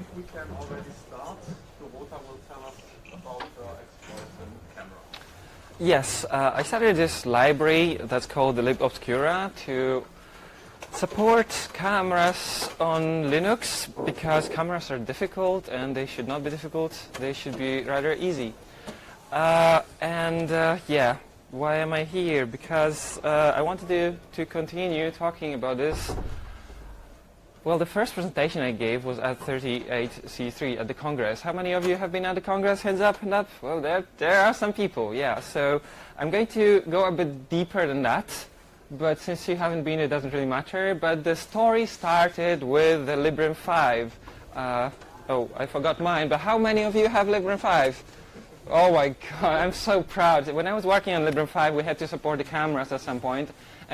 we can already start. Dorota will tell us about exploits in camera. Yes, I started this library that's called the libobscura to support cameras on Linux, because cameras are difficult and they should not be difficult, they should be rather easy. Yeah, why am I here? Because I wanted to continue talking about this. Well, the first presentation I gave was at 38C3 at the Congress. How many of you have been at the Congress? Hands up, hand up. Well, there are some people, yeah. So I'm going to go a bit deeper than that. But since you haven't been, it doesn't really matter. But the story started with the Librem 5. Oh, I forgot mine, but how many of you have Librem 5? Oh my God, I'm so proud. When I was working on Librem 5, we had to support the cameras at some point.